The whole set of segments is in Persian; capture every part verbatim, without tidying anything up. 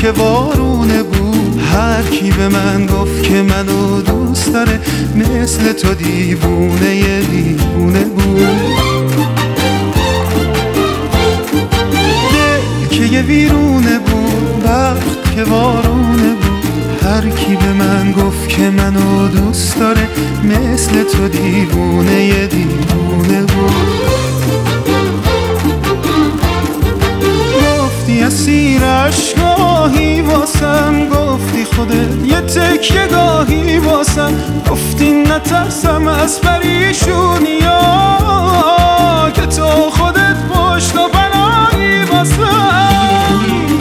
که وارونه بود. هر کی به من گفت که منو دوست داره مثل تو دیوونه یه دیوونه بود. دل که یه ویرونه بود، وقت که وارونه بود. هر کی به من گفت که منو دوست داره مثل تو دیوونه یه دیوونه بود. گفتی اسیر عشقاهی واسم، گفتی خودت یه تکیه گاهی واسم. گفتی نترسم از پریشونی ها که تو خودت پشت و پناهی واسم.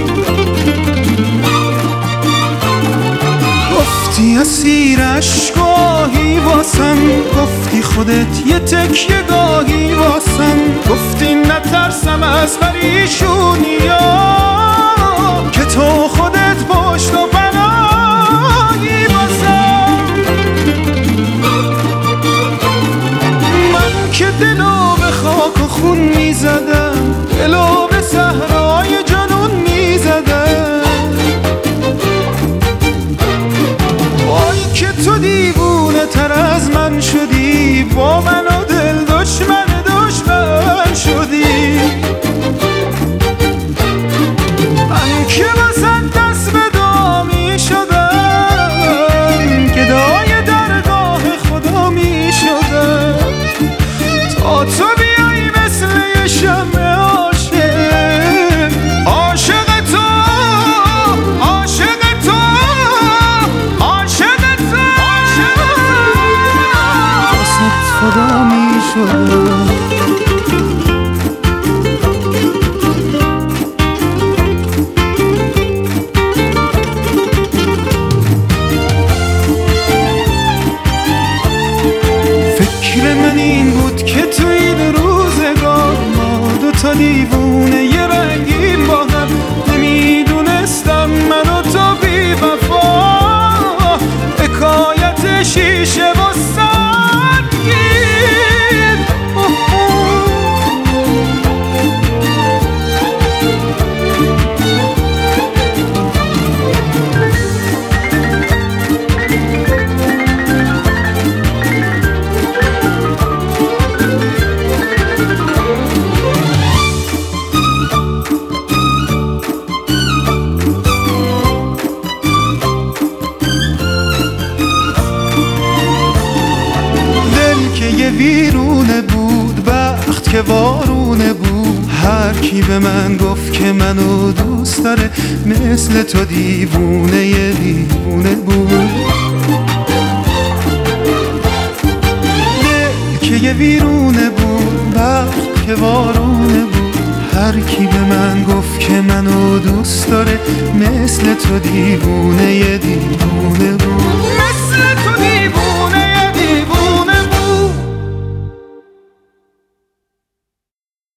گفتی اسیر عشقاهی واسم، گفتی خودت یه تکیه گاهی واسم. گفتی نترسم از پریشونی ها که تو خودت پشت و پناهی واسم. من که دلو به خاک و خون میزدم، دلو به صحرای جنون میزدم. وای که تو دیوونه تر از من شدی، با من و دل دشمن دشمن شدی. من که واسه دست به دعا می شدم، گدای درگاه خدا می شدم. تا تو بیایی مثل یه شمع عاشق، عاشق تو، عاشق تو، عاشق تو، واسه خدا می شدم. فکر من این بود که تو این روزگار ما دوتا دیوونه یه رنگیم با هم. نمیدونستم من و تو بی وفا حکایت شیشه و سنگین. یه ویرونه بود، وقت که وارونه بود. هر کی به من گفت که منو دوست داره مثل تو دیوونه یه دیوونه بود. دل که یه ویرونه بود، وقت که وارونه بود. هر کی به من گفت که منو دوست داره مثل تو دیوونه یه دیوونه بود. مثل تو دیوونه